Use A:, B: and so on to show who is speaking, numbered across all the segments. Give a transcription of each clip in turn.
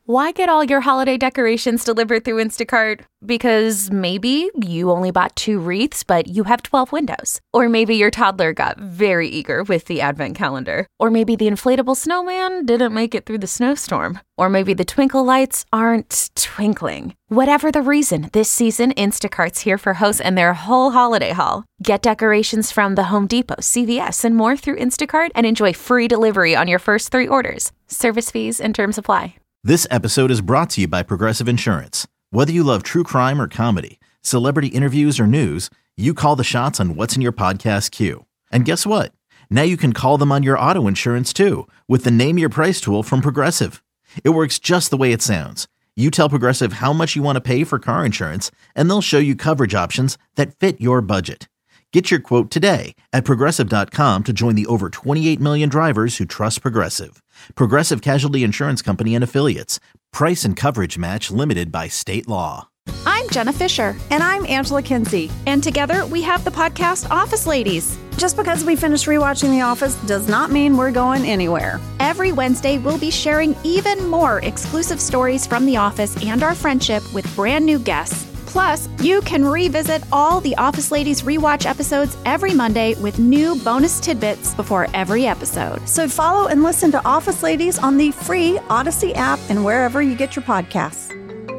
A: Why get all your holiday decorations delivered through Instacart? Because maybe you only bought 2 wreaths, but you have 12 windows. Or maybe your toddler got very eager with the advent calendar. Or maybe the inflatable snowman didn't make it through the snowstorm. Or maybe the twinkle lights aren't twinkling. Whatever the reason, this season, Instacart's here for hosts and their whole holiday haul. Get decorations from the Home Depot, CVS, and more through Instacart and enjoy free delivery on your first 3 orders. Service fees and terms apply.
B: This episode is brought to you by Progressive Insurance. Whether you love true crime or comedy, celebrity interviews or news, you call the shots on what's in your podcast queue. And guess what? Now you can call them on your auto insurance too with the Name Your Price tool from Progressive. It works just the way it sounds. You tell Progressive how much you want to pay for car insurance, and they'll show you coverage options that fit your budget. Get your quote today at Progressive.com to join the over 28 million drivers who trust Progressive. Progressive Casualty Insurance Company and Affiliates. Price and coverage match limited by state law.
C: I'm Jenna Fisher.
D: And I'm Angela Kinsey.
C: And together we have the podcast Office Ladies.
D: Just because we finished rewatching The Office does not mean we're going anywhere.
C: Every Wednesday, we'll be sharing even more exclusive stories from The Office and our friendship with brand new guests. Plus, you can revisit all the Office Ladies rewatch episodes every Monday with new bonus tidbits before every episode.
D: So follow and listen to Office Ladies on the free Odyssey app and wherever you get your podcasts.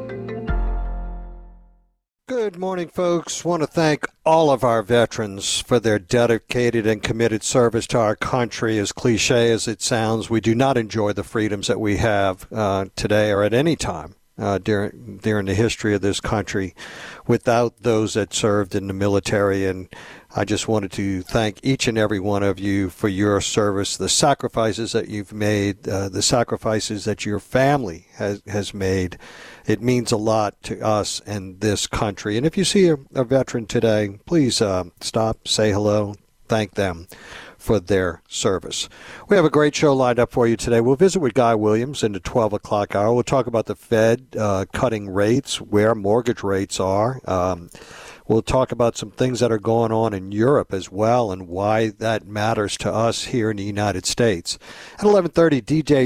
E: Good morning, folks. Want to thank all of our veterans for their dedicated and committed service to our country. As cliche as it sounds, we do not enjoy the freedoms that we have today or at any time during the history of this country without those that served in the military. And I just wanted to thank each and every one of you for your service, the sacrifices that you've made, the sacrifices that your family has made. It means a lot to us and this country. And if you see a veteran today, please stop, say hello, thank them for their service. We have a great show lined up for you today. We'll visit with Guy Williams in the 12 o'clock hour. We'll talk about the Fed cutting rates, where mortgage rates are. We'll talk about some things that are going on in Europe as well and why that matters to us here in the United States. At 11:30,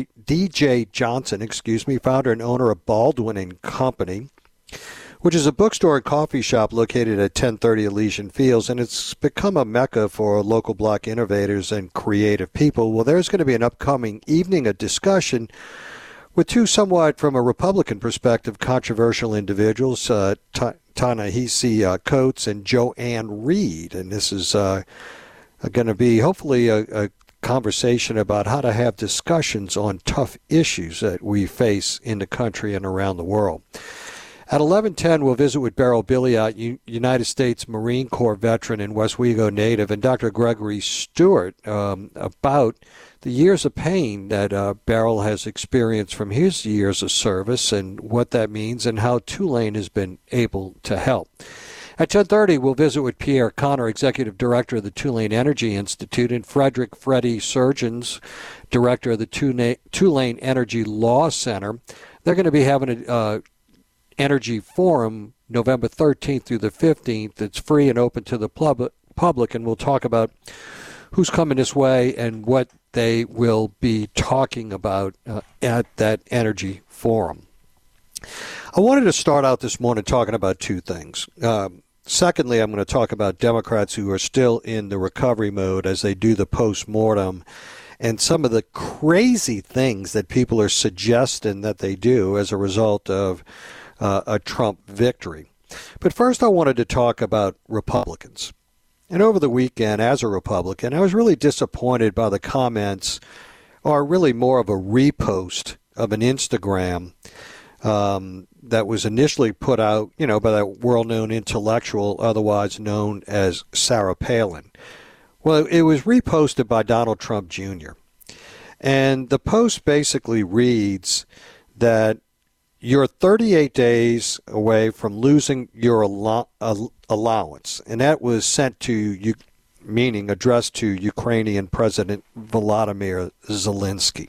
E: DJ Johnson, founder and owner of Baldwin and Company, which is a bookstore and coffee shop located at 1030 Elysian Fields, and it's become a mecca for local block innovators and creative people. Well, there's going to be an upcoming evening of discussion with two somewhat, from a Republican perspective, controversial individuals, Ta-Nehisi Coates and Joanne Reed. And this is going to be hopefully a conversation about how to have discussions on tough issues that we face in the country and around the world. At 11:10, we'll visit with Beryl Billiot, United States Marine Corps veteran and Westwego native, and Dr. Gregory Stewart about the years of pain that Beryl has experienced from his years of service and what that means and how Tulane has been able to help. At 10:30, we'll visit with Pierre Connor, Executive Director of the Tulane Energy Institute, and Frederick Freddie Surgeons, Director of the Tulane Energy Law Center. They're going to be having a Energy Forum November 13th through the 15th. It's free and open to the public, and we'll talk about who's coming this way and what they will be talking about at that Energy Forum. I wanted to start out this morning talking about two things. Secondly, I'm going to talk about Democrats who are still in the recovery mode as they do the post-mortem and some of the crazy things that people are suggesting that they do as a result of a Trump victory. But first, I wanted to talk about Republicans. And over the weekend, as a Republican, I was really disappointed by the comments, or really more of a repost of an Instagram that was initially put out, by that world-known intellectual, otherwise known as Sarah Palin. Well, it was reposted by Donald Trump Jr. And the post basically reads that you're 38 days away from losing your allowance. And that was sent to you, meaning addressed to Ukrainian President Volodymyr Zelensky.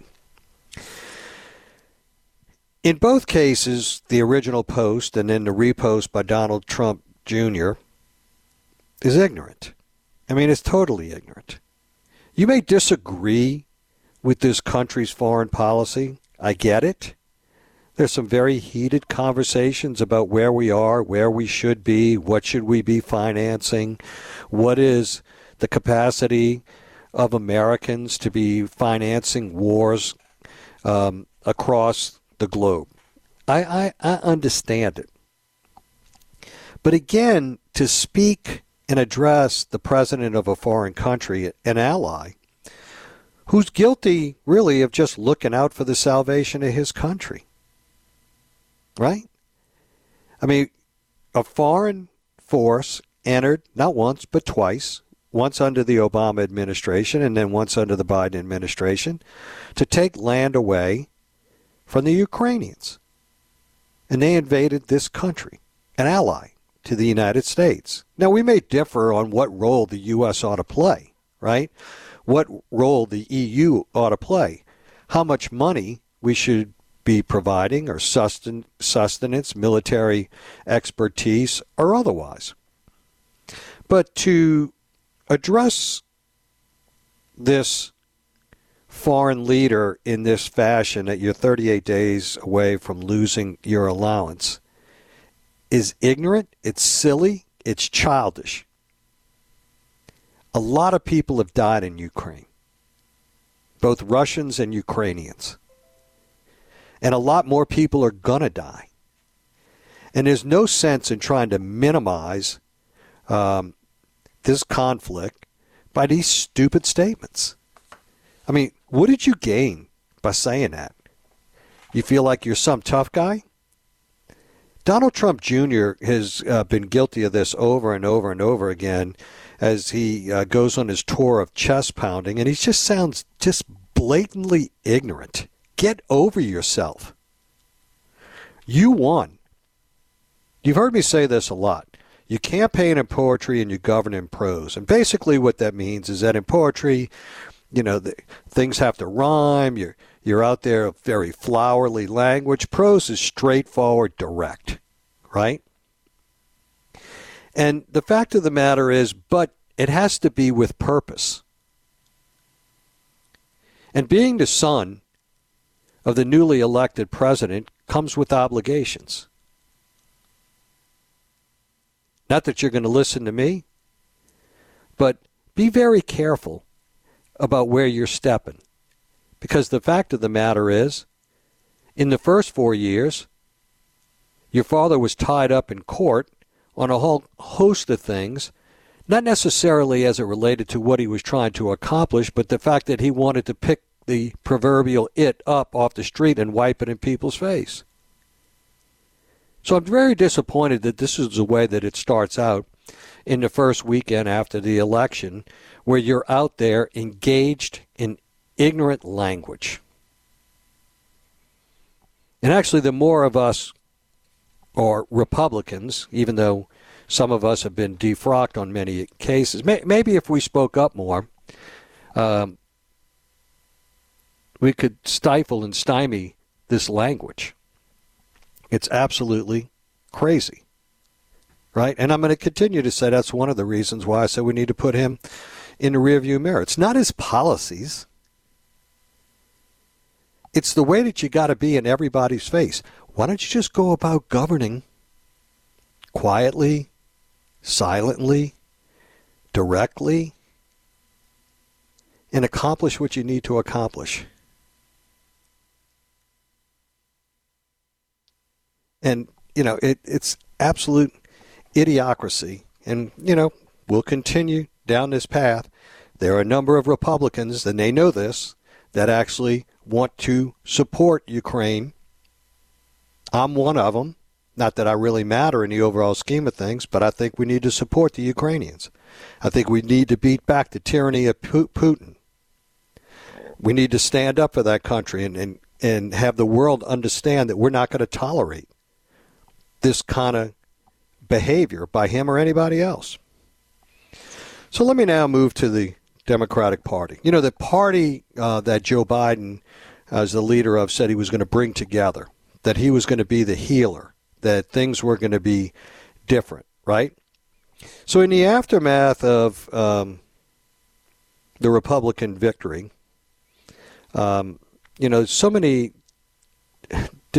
E: In both cases, the original post and then the repost by Donald Trump Jr. is ignorant. I mean, it's totally ignorant. You may disagree with this country's foreign policy. I get it. There's some very heated conversations about where we are, where we should be, what should we be financing, what is the capacity of Americans to be financing wars across the globe. I understand it. But again, to speak and address the president of a foreign country, an ally, who's guilty really of just looking out for the salvation of his country, right? I mean, a foreign force entered not once but twice, once under the Obama administration and then once under the Biden administration, to take land away from the Ukrainians. And they invaded this country, an ally to the United States. Now, we may differ on what role the U.S. ought to play, right? What role the EU ought to play. How much money we should be providing, or sustenance, military expertise, or otherwise. But to address this foreign leader in this fashion, that you're 38 days away from losing your allowance, is ignorant, it's silly, it's childish. A lot of people have died in Ukraine, both Russians and Ukrainians. And a lot more people are going to die. And there's no sense in trying to minimize this conflict by these stupid statements. I mean, what did you gain by saying that? You feel like you're some tough guy? Donald Trump Jr. has been guilty of this over and over and over again as he goes on his tour of chest pounding, and he just sounds just blatantly ignorant. Get over yourself. You won. You've heard me say this a lot. You campaign in poetry and you govern in prose. And basically what that means is that in poetry, you know, things have to rhyme. You're out there with very flowery language. Prose is straightforward, direct, right? And the fact of the matter is, but it has to be with purpose. And being the son of the newly elected president comes with obligations. Not that you're going to listen to me, but be very careful about where you're stepping. Because the fact of the matter is, in the first 4 years, your father was tied up in court on a whole host of things, not necessarily as it related to what he was trying to accomplish, but the fact that he wanted to pick the proverbial it up off the street and wipe it in people's face. So I'm very disappointed that this is the way that it starts out in the first weekend after the election, where you're out there engaged in ignorant language. And actually, the more of us are Republicans, even though some of us have been defrocked on many cases, maybe if we spoke up more, we could stifle and stymie this language. It's absolutely crazy, right? And I'm going to continue to say that's one of the reasons why I said we need to put him in the rearview mirror. It's not his policies. It's the way that you got to be in everybody's face. Why don't you just go about governing quietly, silently, directly, and accomplish what you need to accomplish? And, you know, it's absolute idiocracy. And, you know, we'll continue down this path. There are a number of Republicans, and they know this, that actually want to support Ukraine. I'm one of them. Not that I really matter in the overall scheme of things, but I think we need to support the Ukrainians. I think we need to beat back the tyranny of Putin. We need to stand up for that country and have the world understand that we're not going to tolerate this kind of behavior by him or anybody else. So let me now move to the Democratic Party. You know, the party that Joe Biden, as the leader of, said he was going to bring together, that he was going to be the healer, that things were going to be different, right? So in the aftermath of the Republican victory, you know, so many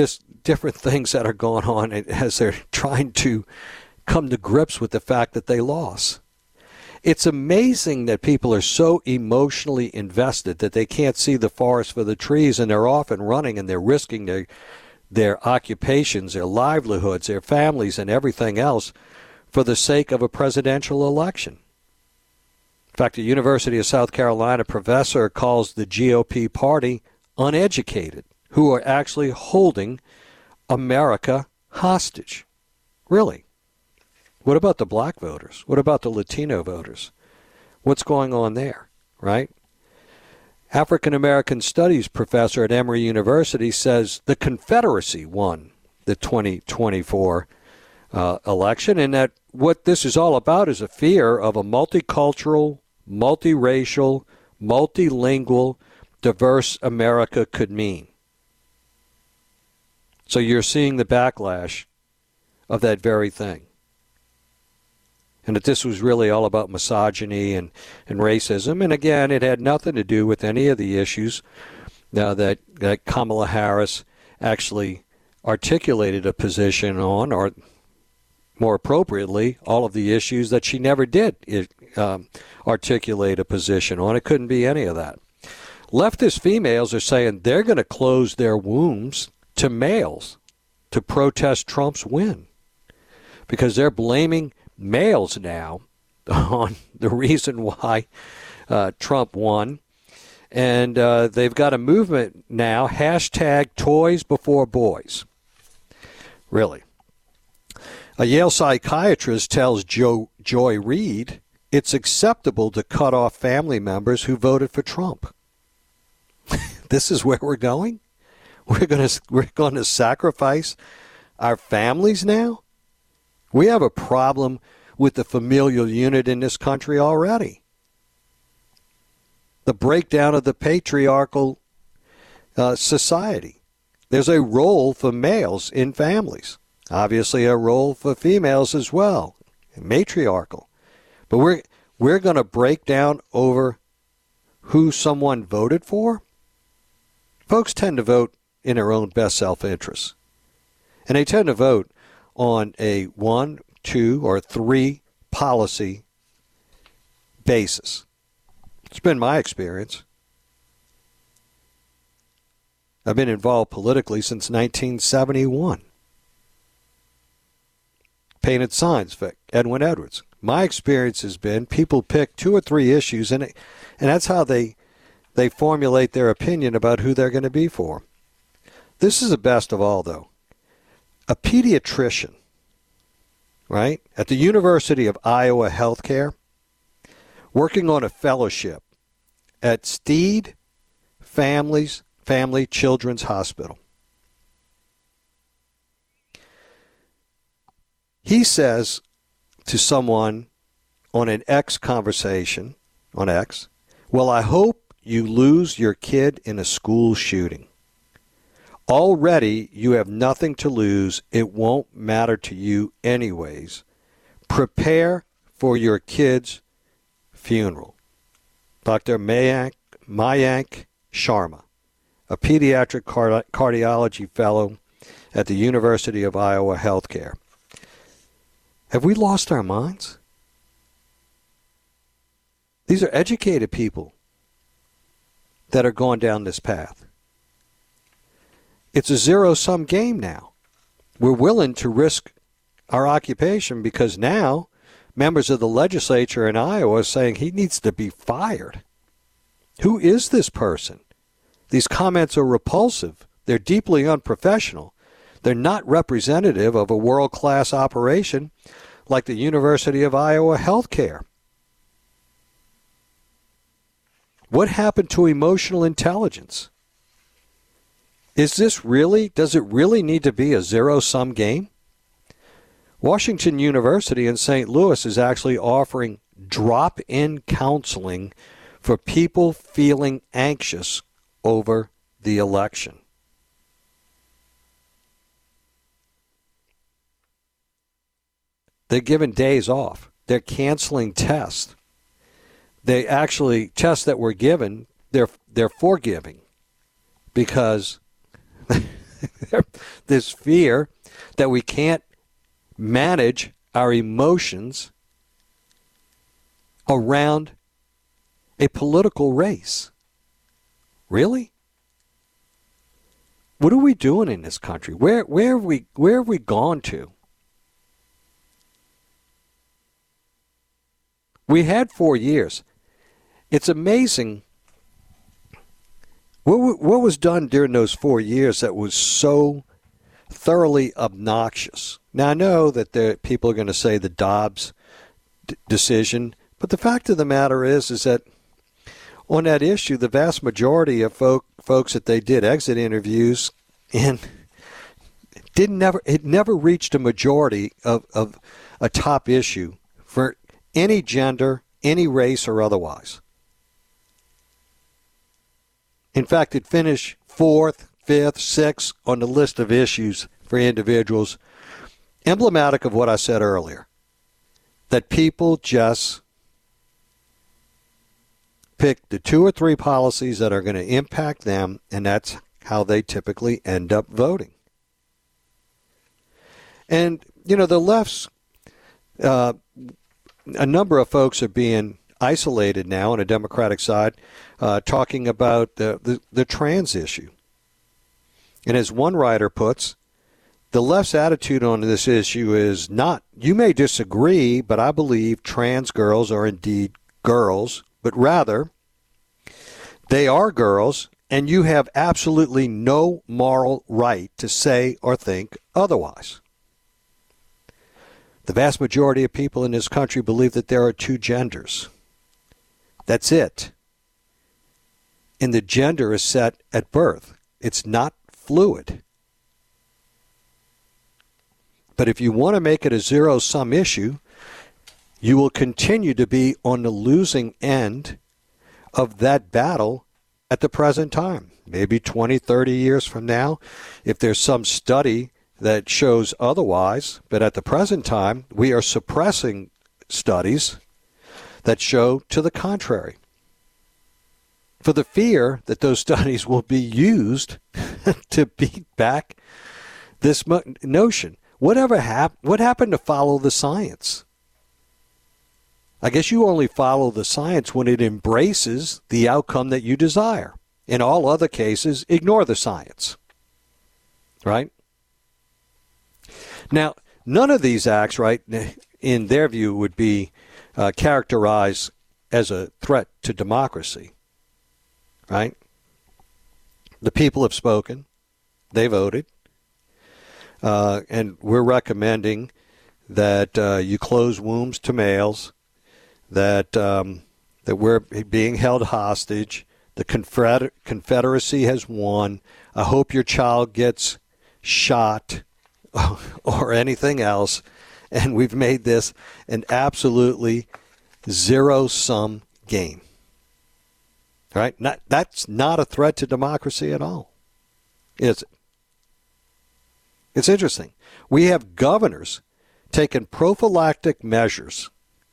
E: different things that are going on as they're trying to come to grips with the fact that they lost. It's amazing that people are so emotionally invested that they can't see the forest for the trees, and they're off and running, and they're risking their occupations, their livelihoods, their families, and everything else for the sake of a presidential election. In fact, the University of South Carolina professor calls the GOP party uneducated, who are actually holding America hostage. Really? What about the black voters? What about the Latino voters? What's going on there, right? African American Studies professor at Emory University says the Confederacy won the 2024 election, and that what this is all about is a fear of a multicultural, multiracial, multilingual, diverse America could mean. So you're seeing the backlash of that very thing. And that this was really all about misogyny and racism. And again, it had nothing to do with any of the issues that Kamala Harris actually articulated a position on, or more appropriately, all of the issues that she never did articulate a position on. It couldn't be any of that. Leftist females are saying they're going to close their wombs to males to protest Trump's win, because they're blaming males now on the reason why Trump won. And they've got a movement now, hashtag Toys Before Boys. Really. A Yale psychiatrist tells Joy Reid it's acceptable to cut off family members who voted for Trump. This is where we're going? We're going to sacrifice our families now? We have a problem with the familial unit in this country already. The breakdown of the patriarchal society. There's a role for males in families. Obviously a role for females as well. Matriarchal. But we're going to break down over who someone voted for? Folks tend to vote in their own best self-interest. And they tend to vote on a 1, 2, or 3 policy basis. It's been my experience. I've been involved politically since 1971. Painted signs for Edwin Edwards. My experience has been people pick 2 or 3 issues, and that's how they formulate their opinion about who they're going to be for. This is the best of all, though. A pediatrician, right, at the University of Iowa Healthcare, working on a fellowship at Steed Family Children's Hospital. He says to someone on an X conversation, on X, well, I hope you lose your kid in a school shooting. Already you have nothing to lose. It won't matter to you anyways. Prepare for your kid's funeral. Dr. Mayank Sharma, a pediatric cardiology fellow at the University of Iowa Healthcare. Have we lost our minds? These are educated people that are going down this path. It's a zero-sum game now. We're willing to risk our occupation because now members of the legislature in Iowa are saying he needs to be fired. Who is this person? These comments are repulsive. They're deeply unprofessional. They're not representative of a world-class operation like the University of Iowa Healthcare. What happened to emotional intelligence? Does it really need to be a zero-sum game? Washington University in St. Louis is actually offering drop-in counseling for people feeling anxious over the election. They're giving days off. They're canceling tests. They actually, tests that were given, they're forgiving because this fear that we can't manage our emotions around a political race. Really? What are we doing in this country? Where have we gone to? We had 4 years. It's amazing what was done during those 4 years that was so thoroughly obnoxious. Now, I know that people are going to say the Dobbs decision, but the fact of the matter is that on that issue, the vast majority of folks that they did exit interviews and it never reached a majority of a top issue for any gender, any race, or otherwise. In fact, it finished 4th, 5th, 6th on the list of issues for individuals, emblematic of what I said earlier, that people just pick the 2 or 3 policies that are going to impact them, and that's how they typically end up voting. And, the left's, a number of folks are being isolated now on the Democratic side, talking about the trans issue. And as one writer puts, the left's attitude on this issue is not, you may disagree, but I believe trans girls are indeed girls, but rather they are girls, and you have absolutely no moral right to say or think otherwise. The vast majority of people in this country believe that there are 2 genders. That's it. And the gender is set at birth. It's not fluid. But if you want to make it a zero-sum issue, you will continue to be on the losing end of that battle at the present time. Maybe 20, 30 years from now, if there's some study that shows otherwise. But at the present time, we are suppressing studies that show to the contrary, for the fear that those studies will be used to beat back this notion. What happened to follow the science? I guess you only follow the science when it embraces the outcome that you desire. In all other cases, ignore the science. Right? Now, none of these acts, right, in their view, would be characterized as a threat to democracy. Right? The people have spoken. They voted. And we're recommending that you close wombs to males, that we're being held hostage. The Confederacy has won. I hope your child gets shot or anything else. And we've made this an absolutely zero-sum game. Right? That's not a threat to democracy at all, is it? It's interesting. We have governors taking prophylactic measures,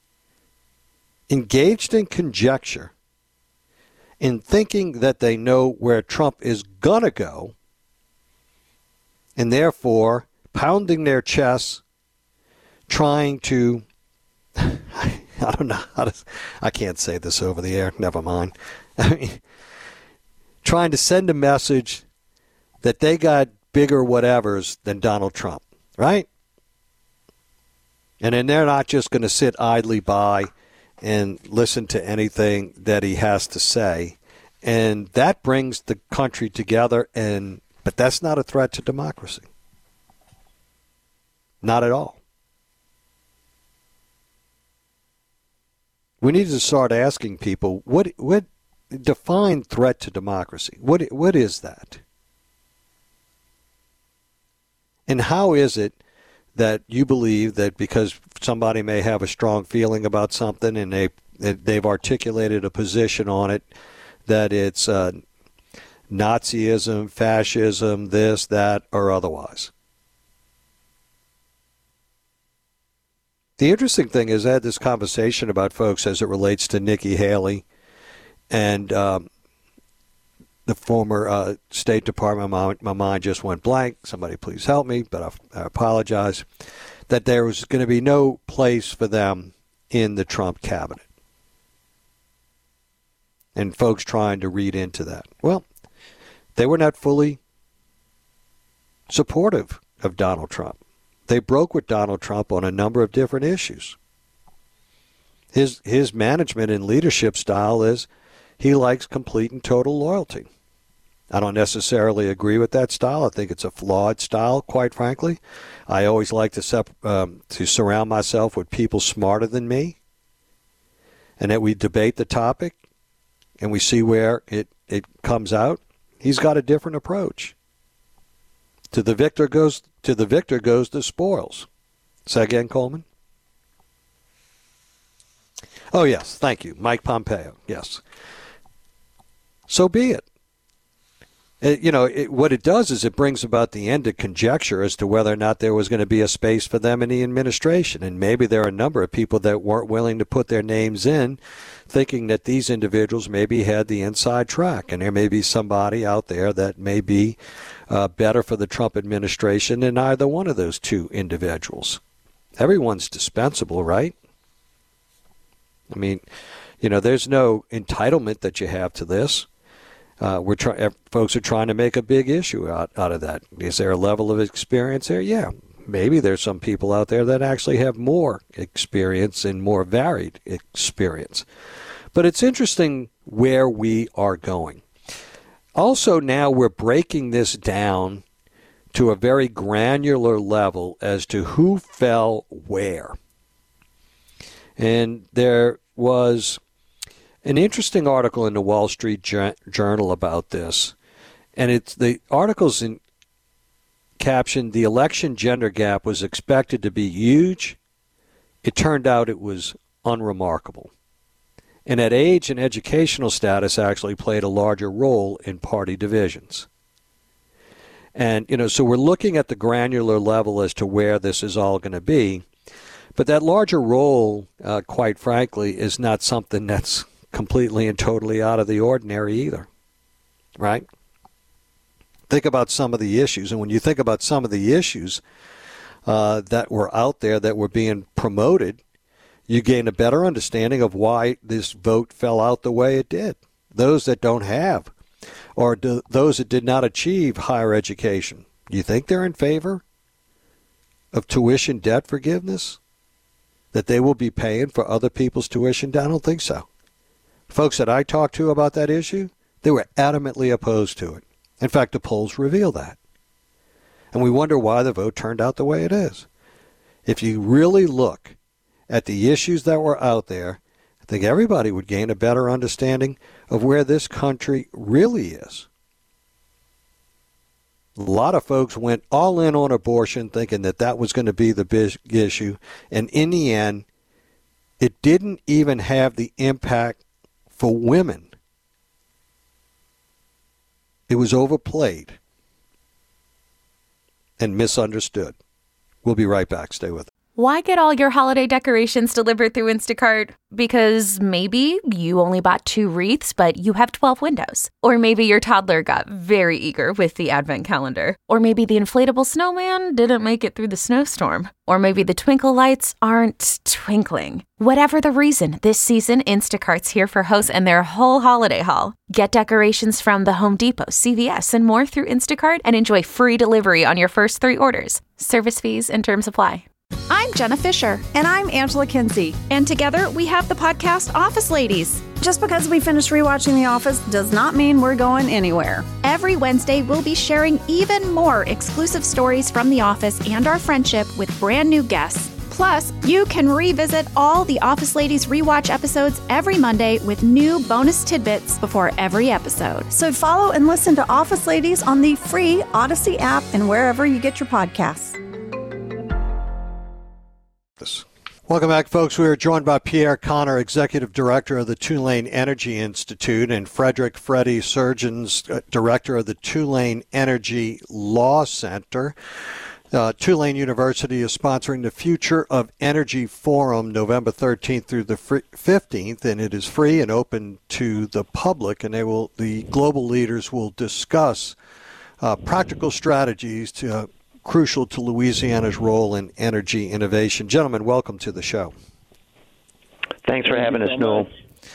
E: engaged in conjecture, in thinking that they know where Trump is going to go, and therefore pounding their chests, trying to, I don't know how to, I can't say this over the air, never mind. I mean, trying to send a message that they got bigger whatevers than Donald Trump, right? And then they're not just going to sit idly by and listen to anything that he has to say. And that brings the country together, but that's not a threat to democracy. Not at all. We need to start asking people, what define threat to democracy? What is that? And how is it that you believe that because somebody may have a strong feeling about something and they've articulated a position on it, that it's Nazism, fascism, this, that, or otherwise? The interesting thing is I had this conversation about folks as it relates to Nikki Haley and the former State Department, my mind just went blank. Somebody please help me, but I apologize. That there was going to be no place for them in the Trump cabinet. And folks trying to read into that. Well, they were not fully supportive of Donald Trump. They broke with Donald Trump on a number of different issues. His management and leadership style is he likes complete and total loyalty. I don't necessarily agree with that style. I think it's a flawed style, quite frankly. I always like to surround myself with people smarter than me, and that we debate the topic and we see where it comes out. He's got a different approach. To the victor goes the spoils. Say again, Coleman? Oh, yes. Thank you. Mike Pompeo. Yes. So be it. What it does is it brings about the end of conjecture as to whether or not there was going to be a space for them in the administration. And maybe there are a number of people that weren't willing to put their names in, thinking that these individuals maybe had the inside track. And there may be somebody out there that may be better for the Trump administration than either one of those two individuals. Everyone's dispensable, right? I mean, there's no entitlement that you have to this. Folks are trying to make a big issue out of that. Is there a level of experience there? Yeah. Maybe there's some people out there that actually have more experience and more varied experience. But it's interesting where we are going. Also, now we're breaking this down to a very granular level as to who fell where. And there was an interesting article in the Wall Street Journal about this. And the article's captioned, "The election gender gap was expected to be huge. It turned out it was unremarkable." And that age and educational status actually played a larger role in party divisions. And, so we're looking at the granular level as to where this is all going to be. But that larger role, quite frankly, is not something that's completely and totally out of the ordinary either, right? Think about some of the issues. And when you think about some of the issues that were out there that were being promoted, you gain a better understanding of why this vote fell out the way it did. Those that don't have, or those that did not achieve higher education, you think they're in favor of tuition debt forgiveness? That they will be paying for other people's tuition debt? I don't think so. Folks that I talked to about that issue, they were adamantly opposed to it. In fact, the polls reveal that. And we wonder why the vote turned out the way it is. If you really look at the issues that were out there, I think everybody would gain a better understanding of where this country really is. A lot of folks went all in on abortion thinking that was going to be the big issue. And in the end, it didn't even have the impact for women. It was overplayed and misunderstood. We'll be right back. Stay with us.
A: Why get all your holiday decorations delivered through Instacart? Because maybe you only bought 2 wreaths, but you have 12 windows. Or maybe your toddler got very eager with the advent calendar. Or maybe the inflatable snowman didn't make it through the snowstorm. Or maybe the twinkle lights aren't twinkling. Whatever the reason, this season, Instacart's here for hosts and their whole holiday haul. Get decorations from the Home Depot, CVS, and more through Instacart and enjoy free delivery on your first 3 orders. Service fees and terms apply.
C: I'm Jenna Fisher.
D: And I'm Angela Kinsey.
C: And together we have the podcast Office Ladies.
D: Just because we finished rewatching The Office does not mean we're going anywhere.
C: Every Wednesday, we'll be sharing even more exclusive stories from The Office and our friendship with brand new guests. Plus, you can revisit all the Office Ladies rewatch episodes every Monday with new bonus tidbits before every episode.
D: So follow and listen to Office Ladies on the free Odyssey app and wherever you get your podcasts.
E: Welcome back, folks. We are joined by Pierre Connor, Executive Director of the Tulane Energy Institute, and Frederick Freddie Surgeons, Director of the Tulane Energy Law Center. Tulane University is sponsoring the Future of Energy Forum November 13th through the 15th, and it is free and open to the public, and the global leaders will discuss practical strategies crucial to Louisiana's role in energy innovation. Gentlemen, welcome to the show.
F: Thanks for having us, Noel.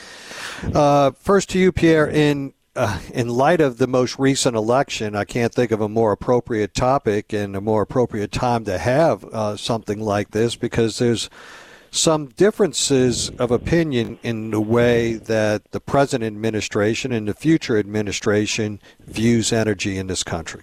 E: First to you, Pierre. In light of the most recent election, I can't think of a more appropriate topic and a more appropriate time to have something like this, because there's some differences of opinion in the way that the present administration and the future administration views energy in this country.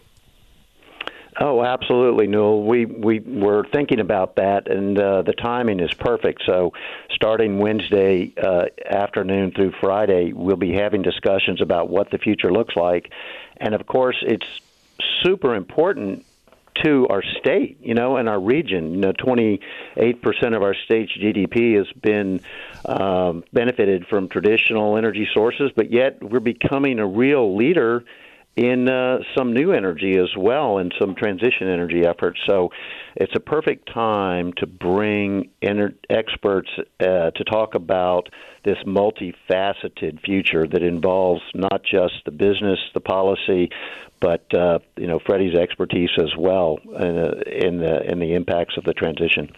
F: Oh, absolutely, Noel. We were thinking about that, and the timing is perfect. So starting Wednesday afternoon through Friday, we'll be having discussions about what the future looks like. And, of course, it's super important to our state, and our region. 28% of our state's GDP has been benefited from traditional energy sources, but yet we're becoming a real leader in some new energy as well, and some transition energy efforts. So it's a perfect time to bring experts to talk about this multifaceted future that involves not just the business, the policy, but Freddie's expertise as well in the impacts of the transition.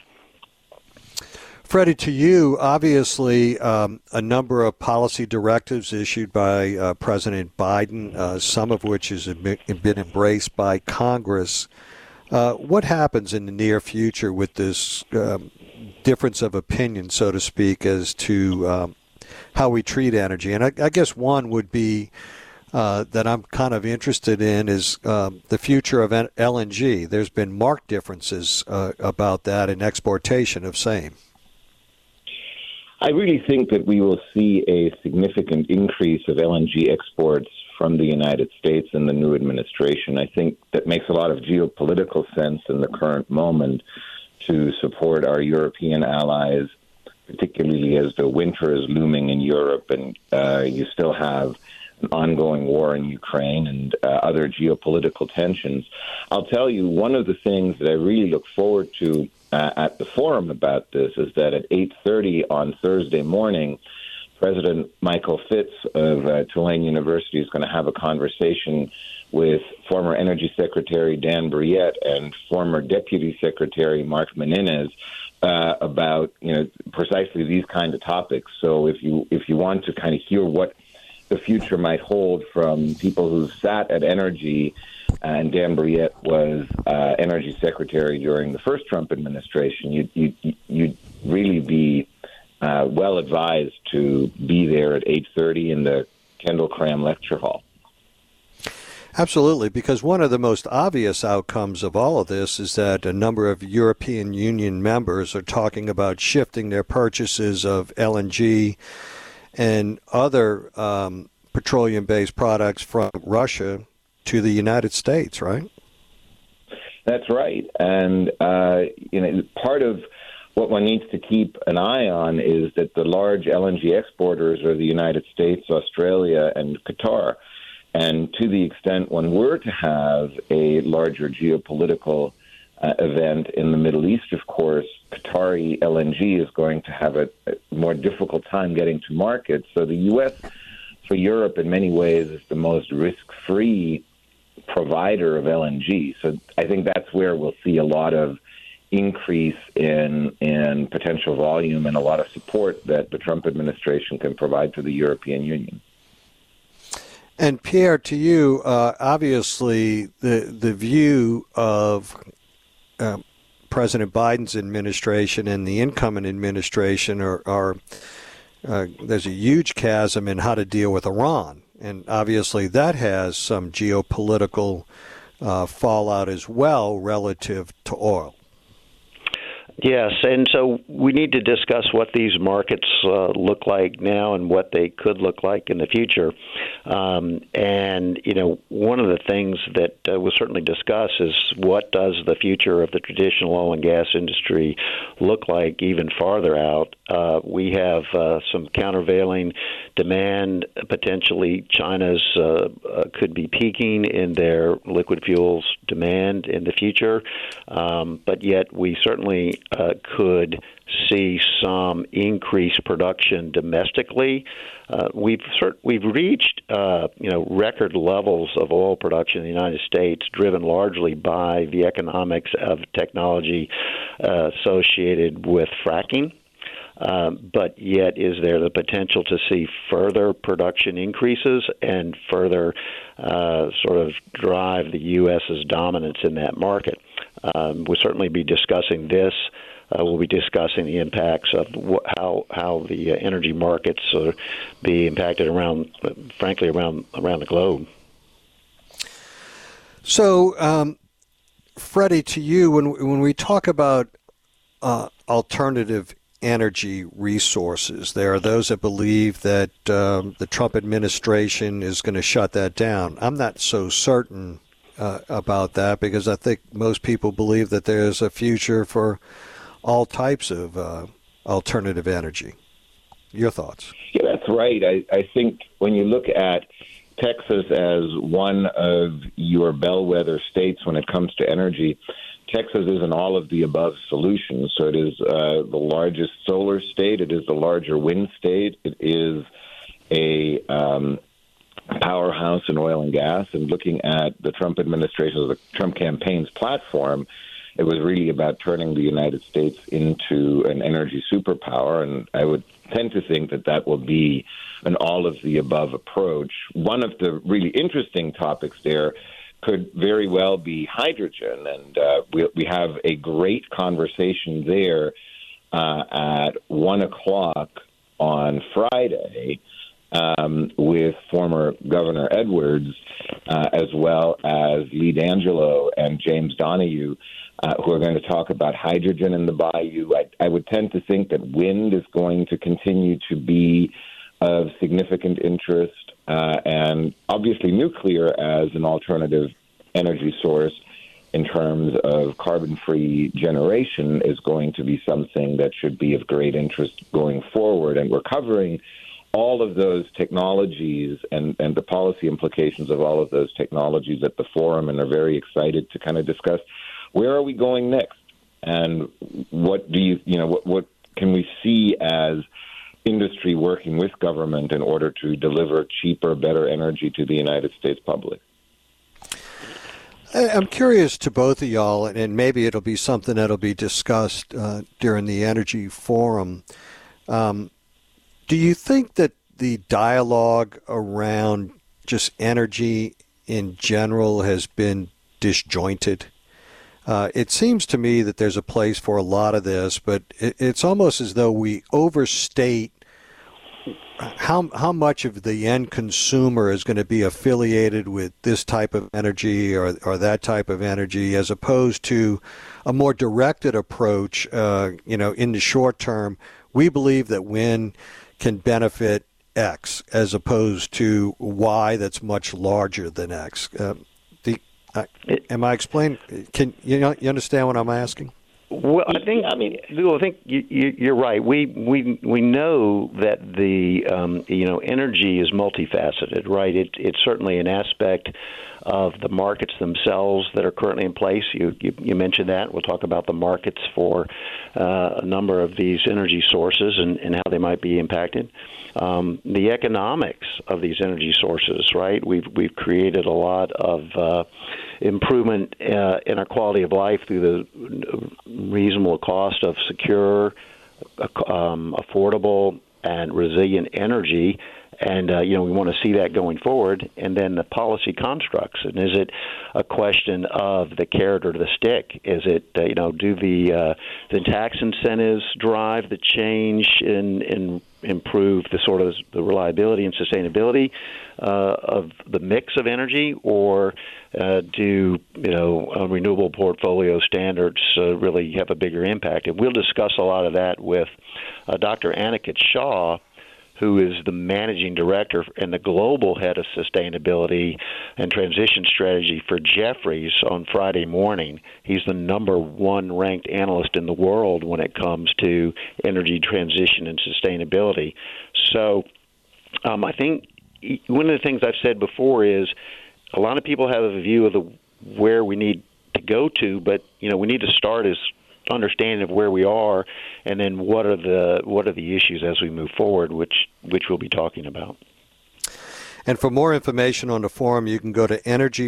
E: Freddie, to you, obviously a number of policy directives issued by President Biden, some of which has been embraced by Congress. What happens in the near future with this difference of opinion, so to speak, as to how we treat energy? And I guess one would be that I'm kind of interested in is the future of LNG. There's been marked differences about that in exportation of same.
G: I really think that we will see a significant increase of LNG exports from the United States in the new administration. I think that makes a lot of geopolitical sense in the current moment to support our European allies, particularly as the winter is looming in Europe and you still have an ongoing war in Ukraine and other geopolitical tensions. I'll tell you, one of the things that I really look forward to at the forum about this is that at 8:30 on Thursday morning, President Michael Fitz of Tulane University is going to have a conversation with former Energy Secretary Dan Brouillette and former Deputy Secretary Mark Menendez about precisely these kind of topics. So if you want to kind of hear what the future might hold from people who've sat at energy, and Dan Brouillette was Energy Secretary during the first Trump administration, you'd really be well advised to be there at 8:30 in the Kendall Cram Lecture Hall.
E: Absolutely, because one of the most obvious outcomes of all of this is that a number of European Union members are talking about shifting their purchases of LNG and other petroleum-based products from Russia to the United States, right?
G: That's right. And, part of what one needs to keep an eye on is that the large LNG exporters are the United States, Australia, and Qatar. And to the extent one were to have a larger geopolitical event in the Middle East, of course, Qatari LNG is going to have a more difficult time getting to market. So the U.S., for Europe, in many ways, is the most risk-free provider of LNG. So I think that's where we'll see a lot of increase in potential volume and a lot of support that the Trump administration can provide to the European Union.
E: And Pierre, to you, obviously the view of President Biden's administration and the incoming administration are there's a huge chasm in how to deal with Iran. And obviously that has some geopolitical fallout as well relative to oil.
F: Yes, and so we need to discuss what these markets look like now and what they could look like in the future. And, one of the things that we'll certainly discuss is what does the future of the traditional oil and gas industry look like even farther out. We have some countervailing demand. Potentially, China's could be peaking in their liquid fuels demand in the future, but yet we certainly could see some increased production domestically. We've reached record levels of oil production in the United States, driven largely by the economics of technology associated with fracking. But yet, is there the potential to see further production increases and further sort of drive the U.S.'s dominance in that market? We'll certainly be discussing this. We'll be discussing the impacts of how the energy markets be impacted around the globe.
E: So, Freddie, to you, when we talk about alternative energy resources, there are those that believe that the Trump administration is going to shut that down. I'm not so certain about that, because I think most people believe that there's a future for all types of alternative energy. Your thoughts? Yeah,
G: that's right. I think when you look at Texas as one of your bellwether states when it comes to energy, Texas is an all-of-the-above solution. So it is the largest solar state. It is the larger wind state. It is a powerhouse in oil and gas. And looking at the Trump administration, the Trump campaign's platform, it was really about turning the United States into an energy superpower, and I would tend to think that that will be an all-of-the-above approach. One of the really interesting topics there could very well be hydrogen, and we have a great conversation there at 1 o'clock on Friday with former Governor Edwards, as well as Lee D'Angelo and James Donahue, who are going to talk about hydrogen in the bayou. I would tend to think that wind is going to continue to be of significant interest, and obviously nuclear as an alternative energy source in terms of carbon-free generation is going to be something that should be of great interest going forward. And we're covering all of those technologies and the policy implications of all of those technologies at the forum, and are very excited to kind of discuss where are we going next, and what do what can we see as industry working with government in order to deliver cheaper, better energy to the United States public.
E: I'm curious to both of y'all, and maybe it'll be something that'll be discussed during the Energy Forum. Do you think that the dialogue around just energy in general has been disjointed? It seems to me that there's a place for a lot of this, but it's almost as though we overstate how much of the end consumer is going to be affiliated with this type of energy or that type of energy, as opposed to a more directed approach. In the short term, we believe that wind can benefit X as opposed to Y that's much larger than X. Am I explaining? Can you understand what I'm asking?
F: Well, I think you're right. We know that the energy is multifaceted, right? It's certainly an aspect of the markets themselves that are currently in place. You mentioned that. We'll talk about the markets for a number of these energy sources and how they might be impacted. The economics of these energy sources, right? We've created a lot of improvement in our quality of life through the reasonable cost of secure, affordable, and resilient energy. And, we want to see that going forward. And then the policy constructs. And is it a question of the carrot or the stick? Is it, do the tax incentives drive the change and improve the sort of the reliability and sustainability of the mix of energy, or do renewable portfolio standards really have a bigger impact? And we'll discuss a lot of that with Dr. Aniket Shah, who is the managing director and the global head of sustainability and transition strategy for Jefferies, on Friday morning. He's the number one ranked analyst in the world when it comes to energy transition and sustainability. So I think one of the things I've said before is a lot of people have a view of where we need to go to, but we need to start as understanding of where we are, and then what are the issues as we move forward, which we'll be talking about.
E: And for more information on the forum, you can go to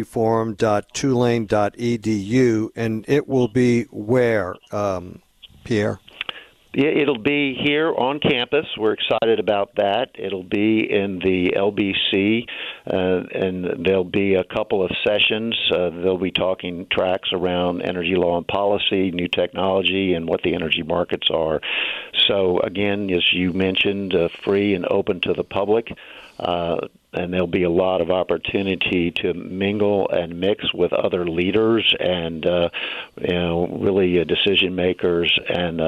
E: energyforum.tulane.edu, and it will be where, Pierre?
F: Yeah, it'll be here on campus. We're excited about that. It'll be in the LBC, and there'll be a couple of sessions. They'll be talking tracks around energy law and policy, new technology, and what the energy markets are. So, again, as you mentioned, free and open to the public. And there'll be a lot of opportunity to mingle and mix with other leaders and, really decision makers and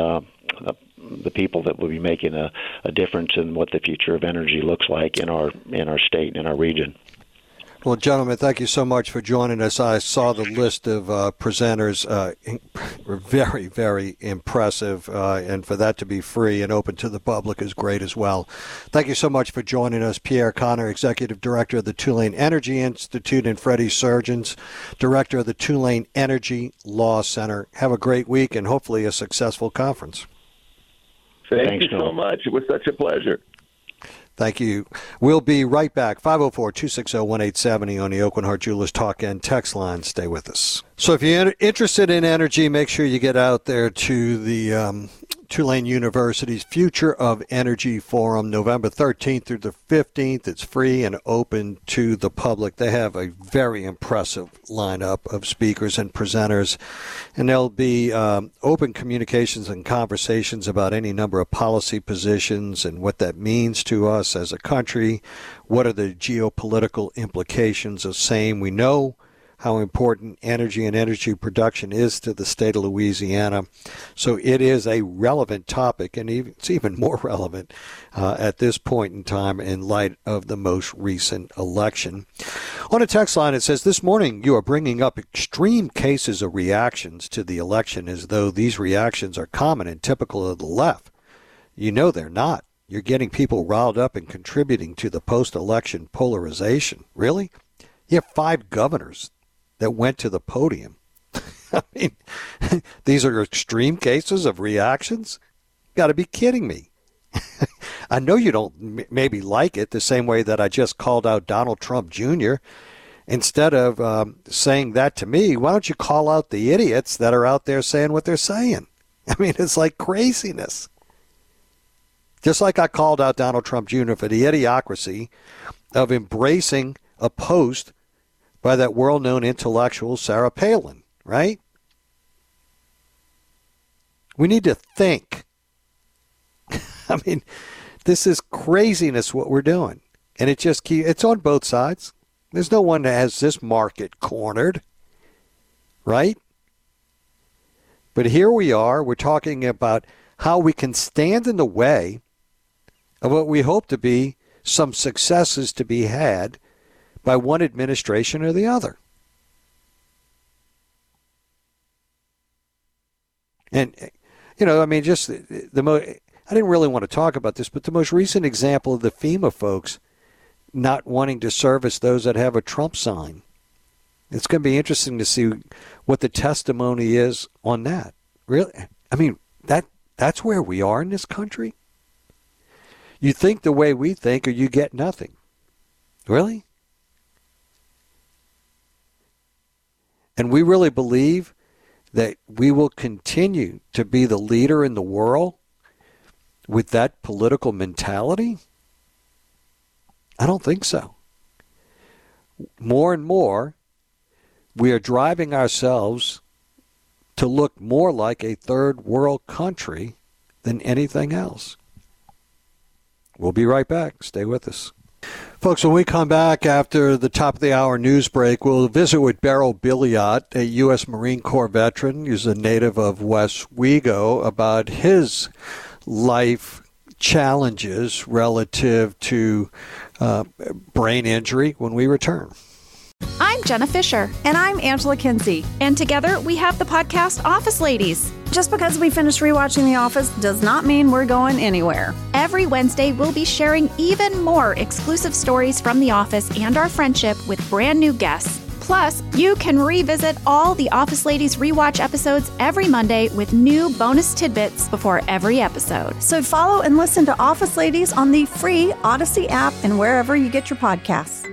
F: the people that will be making a difference in what the future of energy looks like in our state and in our region.
E: Well, gentlemen, thank you so much for joining us. I saw the list of presenters. Were very, very impressive, and for that to be free and open to the public is great as well. Thank you so much for joining us, Pierre Connor, Executive Director of the Tulane Energy Institute, and Freddie Surgens, Director of the Tulane Energy Law Center. Have a great week and hopefully a successful conference.
G: Thanks, you so much. It was such a pleasure.
E: Thank you. We'll be right back. 504-260-1870 on the Aucoin Hart Jewelers Talk and text line. Stay with us. So if you're interested in energy, make sure you get out there to the Tulane University's Future of Energy Forum, November 13th through the 15th. It's free and open to the public. They have a very impressive lineup of speakers and presenters, and there'll be open communications and conversations about any number of policy positions and what that means to us as a country. What are the geopolitical implications of same? We know how important energy and energy production is to the state of Louisiana. So it is a relevant topic, and it's even more relevant at this point in time in light of the most recent election. On a text line, it says, this morning you are bringing up extreme cases of reactions to the election as though these reactions are common and typical of the left. You know they're not. You're getting people riled up and contributing to the post-election polarization. Really? You have 5 governors that went to the podium. I mean, these are extreme cases of reactions? Got to be kidding me. I know you don't maybe like it the same way that I just called out Donald Trump Jr. Instead of saying that to me, why don't you call out the idiots that are out there saying what they're saying? I mean, it's like craziness. Just like I called out Donald Trump Jr. for the idiocracy of embracing a post by that world-known intellectual Sarah Palin, right? We need to think. I mean, this is craziness what we're doing. And it's on both sides. There's no one that has this market cornered, right? But here we are. We're talking about how we can stand in the way of what we hope to be some successes to be had by one administration or the other. And, I mean, just I didn't really want to talk about this, but the most recent example of the FEMA folks not wanting to service those that have a Trump sign. It's going to be interesting to see what the testimony is on that. Really? I mean, that's where we are in this country? You think the way we think or you get nothing. Really? And we really believe that we will continue to be the leader in the world with that political mentality? I don't think so. More and more, we are driving ourselves to look more like a third world country than anything else. We'll be right back. Stay with us. Folks, when we come back after the top of the hour news break, we'll visit with Beryl Billiot, a U.S. Marine Corps veteran. He's a native of Westwego, about his life challenges relative to brain injury when we return.
C: I'm Jenna Fisher.
D: And I'm Angela Kinsey.
C: And together we have the podcast Office Ladies.
D: Just because we finished rewatching The Office does not mean we're going anywhere.
C: Every Wednesday, we'll be sharing even more exclusive stories from The Office and our friendship with brand new guests. Plus, you can revisit all the Office Ladies rewatch episodes every Monday with new bonus tidbits before every episode.
D: So follow and listen to Office Ladies on the free Odyssey app and wherever you get your podcasts.